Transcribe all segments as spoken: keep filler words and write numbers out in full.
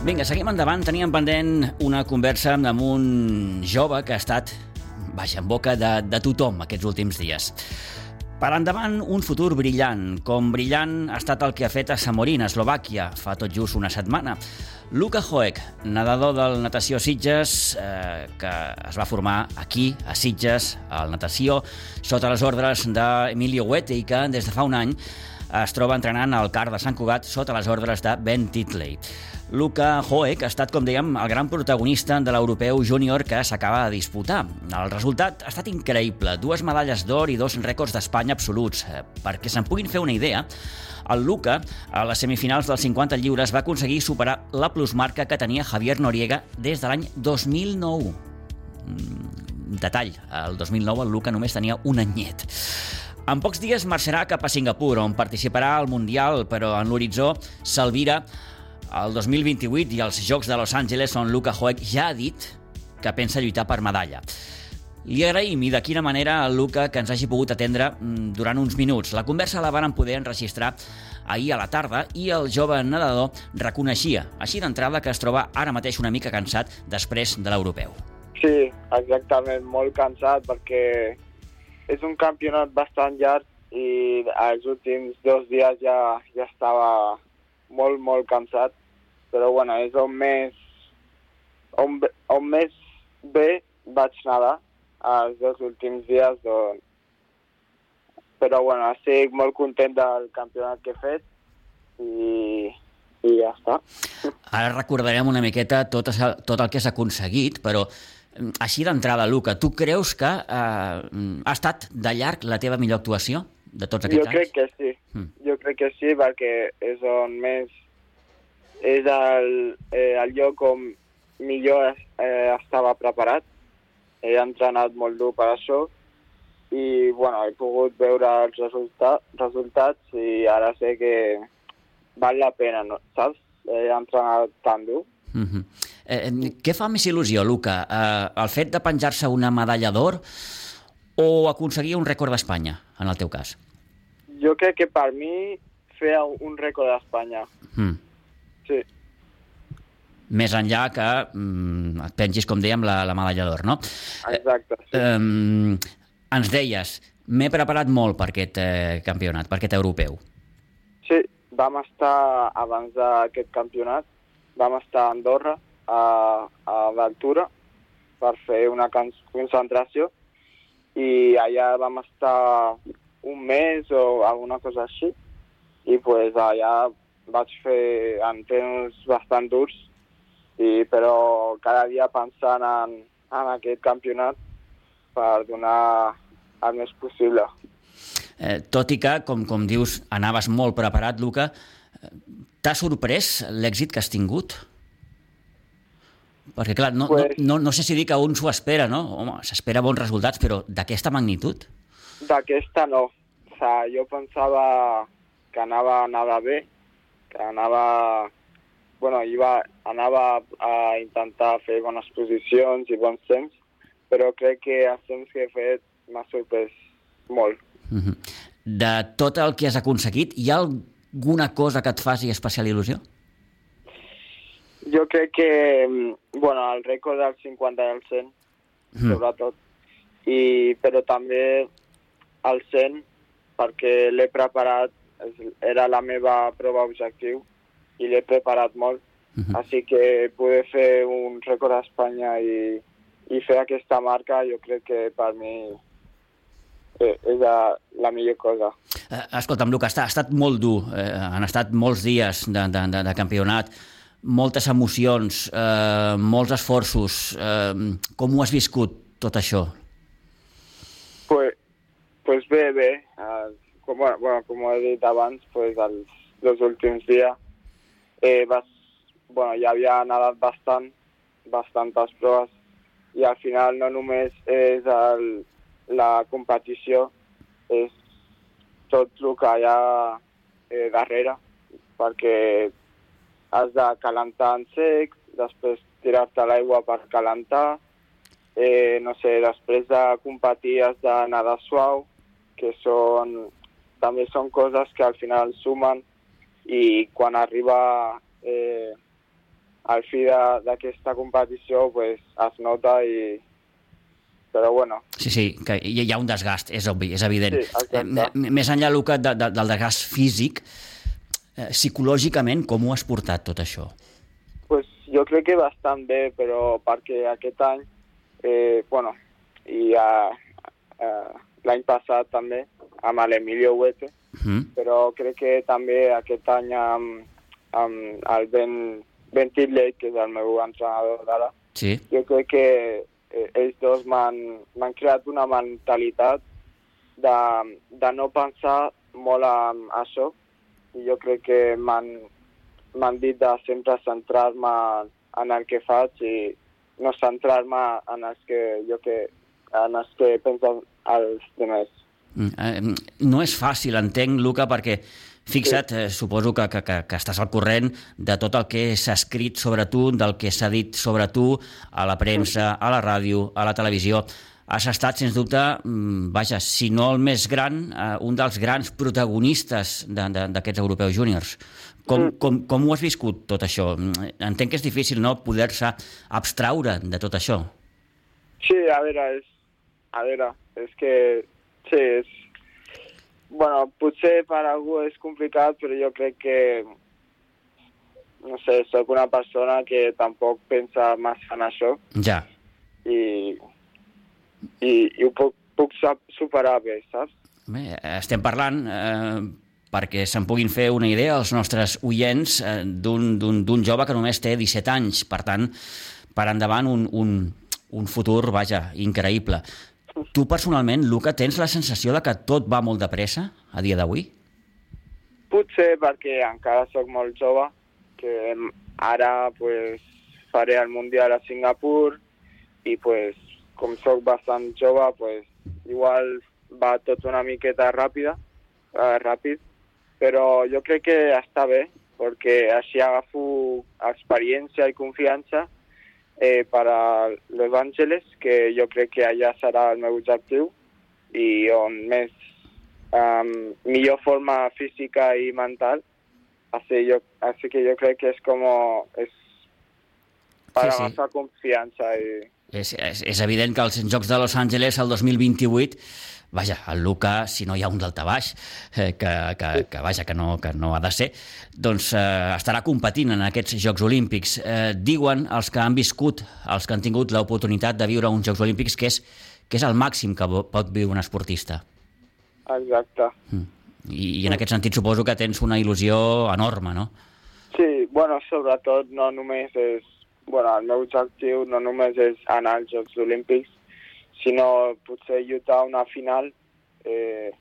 Vinga, seguim endavant. Teníem pendent una conversa amb un jove que ha estat, vaja, en boca de, de tothom aquests últims dies. Per endavant, un futur brillant. Com brillant ha estat el que ha fet a Samorín, a Eslovàquia, fa tot just una setmana. Luka Hoek, nedador del Natació Sitges, eh, que es va formar aquí, a Sitges, al natació, sota les ordres d'Emilio Huete, i que des de fa un any es troba entrenant al CAR de Sant Cugat sota les ordres de Ben Titley. Luka Hoek ha estat, com dèiem, el gran protagonista de l'europeu júnior que s'acaba de disputar. El resultat ha estat increïble. Dues medalles d'or i dos rècords d'Espanya absoluts. Perquè se'n puguin fer una idea, el Luka, a les semifinals dels cinquanta lliures, va aconseguir superar la plusmarca que tenia Javier Noriega des de l'any dos mil nou. Detall, el dos mil nou el Luka només tenia un anyet. En pocs dies marxarà cap a Singapur, on participarà al Mundial, però en l'horitzó s'alvira el dos mil vint-i-vuit i els Jocs de Los Angeles, on Luka Hoek ja ha dit que pensa lluitar per medalla. Li agraïm i de quina manera el Luka que ens hagi pogut atendre durant uns minuts. La conversa la varen poder enregistrar ahir a la tarda i el jove nedador reconeixia, així d'entrada, que es troba ara mateix una mica cansat després de l'europeu. Sí, exactament, molt cansat perquè és un campionat bastant llarg i els últims dos dies ja, ja estava molt, molt cansat. Però bueno, és on més, on, on més bé vaig nedar els dos últims dies. Doncs... Però bueno, estic molt content del campionat que he fet i, i ja està. Ara recordarem una miqueta tot, tot el que s'ha aconseguit, però així d'entrada, Luka, tu creus que eh, ha estat de llarg la teva millor actuació de tots aquests anys? Jo crec que sí, mm. jo crec que sí, perquè és on més... és el, eh, el lloc on millor eh, estava preparat. He entrenat molt dur per això i bueno, he pogut veure els resultat, resultats i ara sé que val la pena, no? Saps? He entrenat tan dur. Mm-hmm. eh, què fa més il·lusió, Luka? Eh, el fet de penjar-se una medalla d'or o aconseguir un rècord d'Espanya, en el teu cas? Jo crec que per mi fer un rècord d'Espanya. Mm. Sí. Més enllà que mm, et pengis, com dèiem, la, la medalla d'or, no? Exacte. Sí. Eh, eh, ens deies, m'he preparat molt per aquest eh, campionat, per aquest europeu. Sí, vam estar, abans d'aquest campionat, vam estar a Andorra, a, a l'altura, per fer una concentració, i allà vam estar un mes o alguna cosa així, i pues allà vaig fer entrenos bastant durs, i, però cada dia pensant en, en aquest campionat per donar el més possible. Eh, tot i que, com, com dius, anaves molt preparat, Luka, t'ha sorprès l'èxit que has tingut? Perquè, clar, no, pues, no, no, no sé si dir que un s'ho espera, no? Home, s'espera bons resultats, però d'aquesta magnitud? D'aquesta no. O sigui, jo pensava que anava a nedar bé, que anava, bueno, iba, anava a intentar fer bones posicions i bons temps, però crec que els temps que he fet m'ha sorprès molt. Mm-hmm. De tot el que has aconseguit, hi ha alguna cosa que et faci especial il·lusió? Jo crec que, bueno, el rècord del cinquanta i el cent, mm. sobretot, i, però també el cent, perquè l'he preparat, era la meva prova objectiu, i l'he preparat molt, mm-hmm. així que poder fer un rècord d'Espanya i, i fer aquesta marca, jo crec que per mi és la, la millor cosa. Eh, escolta'm, Luka, ha estat molt dur, eh, han estat molts dies de, de, de, de campionat, moltes emocions, eh, molts esforços. Eh, com ho has viscut, tot això? Pues, pues bé, bé. Uh, com, bueno, com he dit abans, pues, els dos últims dies eh, vas, bueno, ja havia nedat bastant, bastantes proves, i al final no només és el, la competició, és tot el que hi ha eh, darrere, perquè has de calentar en sec, després tirar-te a l'aigua per calentar, eh, no sé, després de competir has de nedar suau, que són, també són coses que al final sumen, i quan arriba eh, al fi d'aquesta competició pues, es nota i... Però bueno... Sí, sí, que hi ha un desgast, és obvi, és evident. Sí, exacte. Eh, més enllà, Luca, de, de, del desgast físic, eh, psicològicament, com ho has portat tot això? Pues jo crec que bastant bé, però perquè aquest any, eh, bueno, i uh, uh, l'any passat també, amb l'Emilio Huete, mm. però crec que també aquest any amb, amb el Ben, ben Tidley, que és el meu entrenador d'ara, sí. Jo crec que eh, ells dos m'han creat una mentalitat de, de no pensar molt en això, i jo crec que m'han dit de sempre centrar-me en el que faig i no centrar-me en els que jo que en els que pensen els altres. No és fàcil, entenc, Luca, perquè fixa't, sí. eh, suposo que, que, que estàs al corrent de tot el que s'ha escrit sobre tu, del que s'ha dit sobre tu a la premsa, a la ràdio, a la televisió. Has estat, sens dubte, vaja, si no el més gran, eh, un dels grans protagonistes d'aquests europeus júniors. Com, mm. com, com ho has viscut, tot això? Entenc que és difícil, no?, poder-se abstraure de tot això. Sí, a veure, és, a veure, és que, sí, és, bueno, potser per algú és complicat, però jo crec que, no sé, soc una persona que tampoc pensa massa en això. Ja. I, i, i ho puc, puc superar bé, saps? Bé, estem parlant, eh, perquè se'n puguin fer una idea als nostres oients, eh, d'un jove que només té disset anys, per tant, per endavant un, un, un futur, vaja, increïble. Tu personalment, Luca, tens la sensació de que tot va molt de pressa a dia d'avui? Potser perquè encara sóc molt jove, que ara pues, faré el Mundial a Singapur i pues, com sóc bastant jove, pues, igual va tot una miqueta ràpida, eh, ràpid, però jo crec que està bé, perquè així agafo experiència i confiança Eh, per a Los Angeles, que jo crec que allà serà el meu objectiu i on més um, millor forma física i mental, així, jo, així que jo crec que és com és per sí, agafar sí. confiança i... És, és, és evident que als Jocs de Los Angeles el dos mil vint-i-vuit, vaja, el Luca, si no hi ha un daltabaix, eh, que, que, que, vaja, que, no, que no ha de ser, doncs eh, estarà competint en aquests Jocs Olímpics. Eh, diuen els que han viscut, els que han tingut l'oportunitat de viure uns Jocs Olímpics, que és, que és el màxim que pot viure un esportista. Exacte. Mm. I, I en aquest sentit suposo que tens una il·lusió enorme, no? Sí, bueno, sobretot no només és... Bueno, el meu objectiu no només és anar als Jocs Olímpics, sinó potser lluitar una final, eh,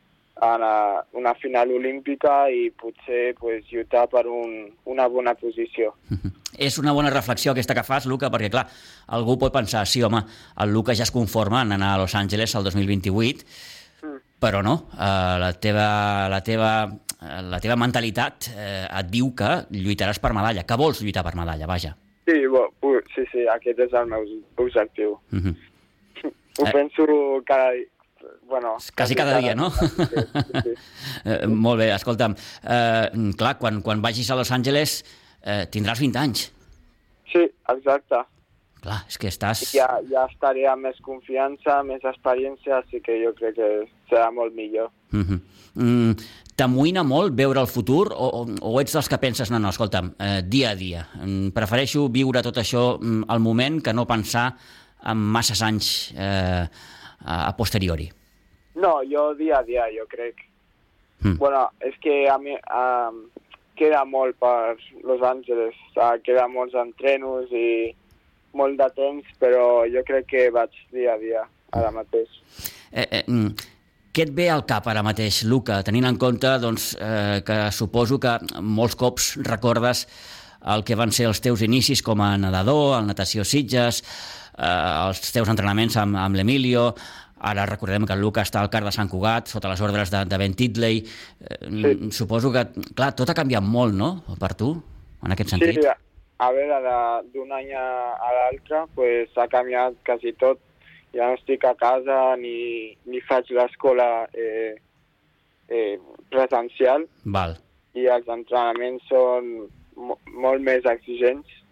una, una final olímpica i potser pues, lluitar per un, una bona posició. És una bona reflexió aquesta que fas, Luca, perquè, clar, algú pot pensar, sí, home, el Luca ja es conforma en anar a Los Angeles el dos mil vint-i-vuit, mm. però no, eh, la, teva, la, teva, la teva mentalitat eh, et diu que lluitaràs per medalla, que vols lluitar per medalla, vaja. Sí, bo, sí, sí, aquest és el meu objectiu. Mm-hmm. Ho eh. penso cada dia. Bueno, quasi cada, cada dia, no? Sí, sí, sí. eh, molt bé, escolta'm, eh, clar, quan, quan vagis a Los Angeles eh, tindràs vint anys. Sí, exacte. Clar, és que estàs... Ja, ja estaré amb més confiança, més experiència, així que jo crec que serà molt millor. Mm-hmm. Mm, T'amoïna molt veure el futur o, o, o ets dels que penses, no, no, escolta'm, eh, dia a dia, mm, prefereixo viure tot això mm, al moment que no pensar en masses anys eh, a posteriori? No, jo dia a dia, jo crec. Mm. Bueno, és que a mi um, queda molt per Los Angeles, uh, queda molts entrenos i molt de temps, però jo crec que vaig dia a dia, ara mateix. Eh, eh, què et ve al cap ara mateix, Luca, tenint en compte doncs, eh, que suposo que molts cops recordes el que van ser els teus inicis com a nedador, al Natació Sitges, eh, els teus entrenaments amb, amb l'Emilio, ara recordem que el Luca està al CAR de Sant Cugat, sota les ordres de, de Ben Tidley. Eh, sí. Suposo que, clar, tot ha canviat molt, no?, per tu, en aquest sentit. Sí, a veure, d'un any a l'altre pues, ha canviat quasi tot. Ja no estic a casa ni, ni faig l'escola eh, eh, presencial. Val. I els entrenaments són mo molt més exigents,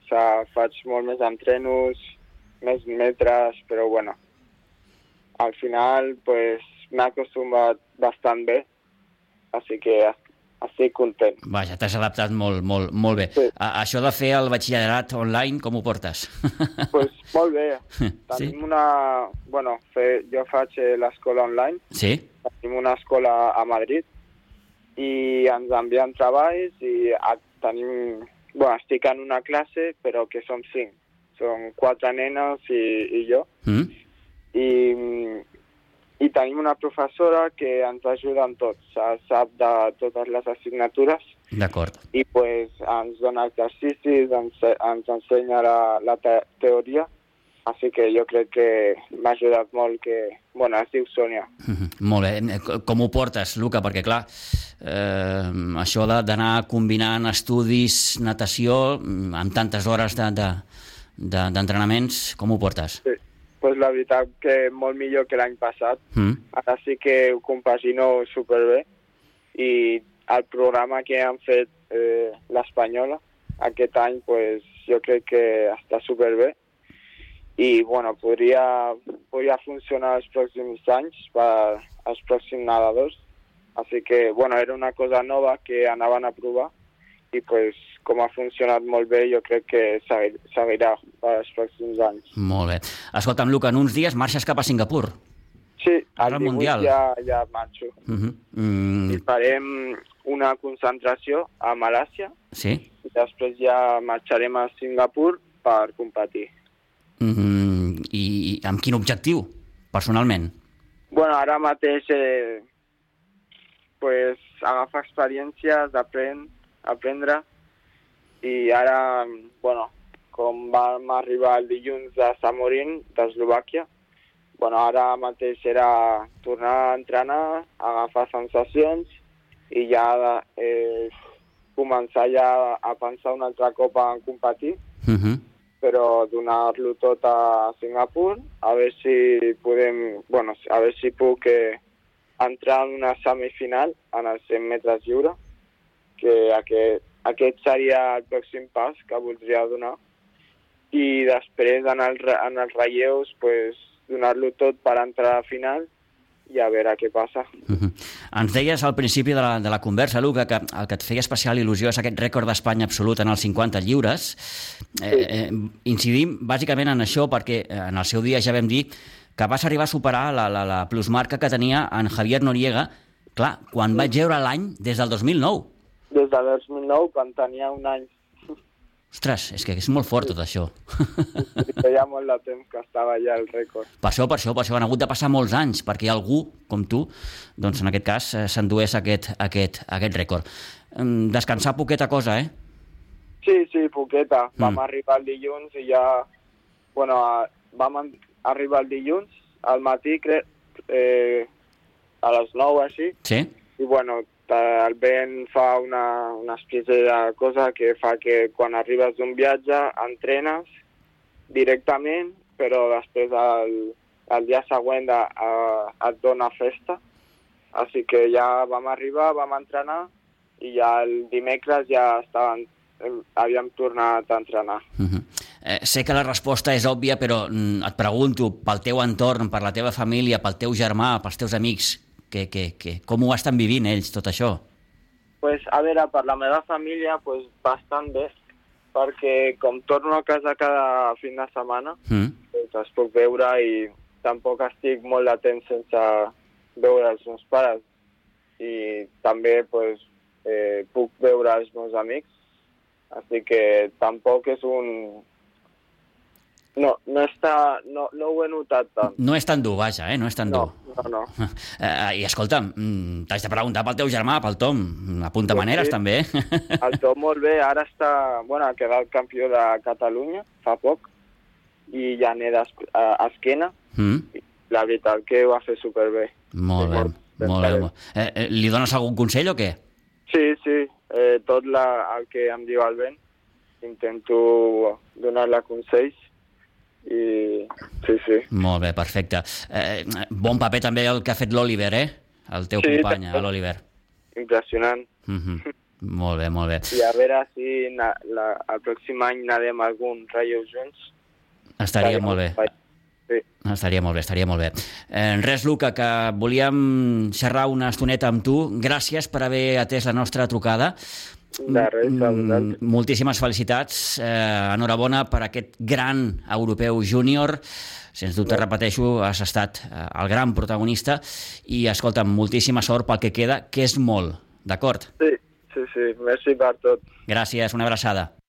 O sea, faig molt més entrenos, més metres, però bueno, al final pues m'he acostumat bastant bé, així que estic content. Vaja, t'has adaptat molt, molt, molt bé. Sí. A, això de fer el batxillerat online, com ho portes? Pues molt bé. Sí? Tenim una... Bueno, fer, jo faig l'escola online. Sí? Tenim una escola a Madrid i ens envien treballs i tenim... Bueno, estic en una classe, però que som cinc. Són quatre nenes i, i jo. Mm? I... I tenim una professora que ens ajuda en tot, sap de totes les assignatures. D'acord. I pues, ens dona exercicis, ens, ens ensenya la, la te teoria, així que jo crec que m'ha ajudat molt, que, bueno, es diu Sònia. Mm-hmm. Molt bé. Com ho portes, Luca? Perquè, clar, eh, això d'anar combinant estudis, natació, amb tantes hores d'entrenaments, de, de, de, com ho portes? Sí. Pues la veritat que molt millor que l'any passat. Mm. Ara sí que ho compagino superbé i el programa que han fet eh, l'Espanyola aquest any, pues, jo crec que està superbé i bueno, podria, podria funcionar els pròxims anys per als pròxims nedadors. Així que bueno, era una cosa nova que anaven a provar i pues, com ha funcionat molt bé, jo crec que seguir, seguirà per als pròxims anys. Molt bé. Escolta'm, Luca, en uns dies marxes cap a Singapur. Sí, al divuit Mundial. Ja, ja marxo. Uh-huh. mm. I farem una concentració a Malàisia. Sí? I després ja marxarem a Singapur per competir. Mm, i, I amb quin objectiu, personalment? Bueno, ara mateix eh, pues, agafar experiències, aprendre, aprendre i ara, bueno, com vam arribar el dilluns de Samorin, d'Eslovàquia, bueno, ara mateix era tornar a entrenar, agafar sensacions i ja eh, començar ja a pensar un altre cop en competir, Uh-huh. però donar-lo tot a Singapur, a veure si podem, bueno, a veure si puc eh, entrar en una semifinal en els cent metres lliure, que aquest, aquest seria el pròxim pas que voldria donar. I després en, el, en els relleus pues, donar-lo tot per entrar a la final i a veure què passa. Uh-huh. Ens deies al principi de la, de la conversa, Luca, que el que et feia especial il·lusió és aquest rècord d'Espanya absolut en els cinquanta lliures. Eh, eh, incidim bàsicament en això perquè en el seu dia ja vam dir que vas arribar a superar la, la, la plusmarca que tenia en Javier Noriega, clar, quan vaig veure l'any des del dos mil nou. Des del dos mil nou, quan tenia un any. Ostres, és que és molt fort tot això. Feia molt de temps que estava ja el rècord. Per això, per això, per això han hagut de passar molts anys perquè algú, com tu, doncs en aquest cas s'endués aquest, aquest, aquest rècord. Descansar poqueta cosa, eh? Sí, sí, poqueta. Mm. Vam arribar el dilluns i ja... Bueno, vam arribar el dilluns al matí, crec, eh, a les nou així. Sí? I bueno, el vent fa una, una espècie de cosa que fa que quan arribes d'un viatge entrenes directament, però després el, el dia següent a, a, et dona festa. Així que ja vam arribar, vam entrenar i ja el dimecres ja estaven, havíem tornat a entrenar. Uh-huh. Eh, sé que la resposta és òbvia, però mm, et pregunto, pel teu entorn, per la teva família, pel teu germà, pels teus amics, que, que, que, com ho estan vivint ells, tot això? Pues, a veure, per la meva família, pues, bastant bé, perquè com torno a casa cada fin de setmana, mm. pues, es puc veure i tampoc estic molt de temps sense veure els meus pares. I també pues, eh, puc veure els meus amics, així que tampoc és un... No, no, està, no, no ho he notat tant. No és tan dur, vaja, eh? No és tan no, dur. No, no. Eh, I escolta'm, t'haig de preguntar pel teu germà, pel Tom. Apunta maneres, sí. També. El Tom molt bé, ara està... Bueno, ha quedat campió de Catalunya fa poc i ja n'he d'esquena. Mm. La veritat que ho va fer superbé. Molt bé, molt, molt bé. Molt. Eh, eh, li dones algun consell o què? Sí, sí. Eh, tot la, el que em diu el vent intento donar-li consells. I sí, sí. Molt bé, perfecte. Eh, bon paper també el que ha fet l'Oliver, eh? El teu sí, company, l'Oliver. Impressionant. Mm-hmm. Molt bé, molt bé. I a veure si na, la, el pròxim any anarem a algun Rayo junts. Estaria molt bé. Sí. Estaria molt bé, estaria molt bé. Eh, res, Luca, que volíem xerrar una estoneta amb tu. Gràcies per haver atès la nostra trucada. De res, mm, moltíssimes felicitats. Eh, enhorabona per aquest gran europeu júnior. Sens dubte, repeteixo, has estat eh, el gran protagonista i, escolta, moltíssima sort pel que queda, que és molt, d'acord? Sí, sí, sí. Merci per tot. Gràcies, una abraçada.